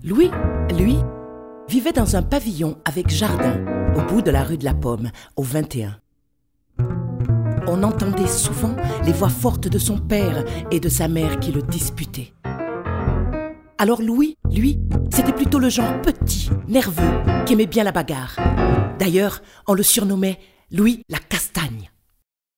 Louis, lui, vivait dans un pavillon avec jardin, au bout de la rue de la Pomme, au 21. On entendait souvent les voix fortes de son père et de sa mère qui le disputaient. Alors Louis, lui, c'était plutôt le genre petit, nerveux, qui aimait bien la bagarre. D'ailleurs, on le surnommait Louis la Castagne.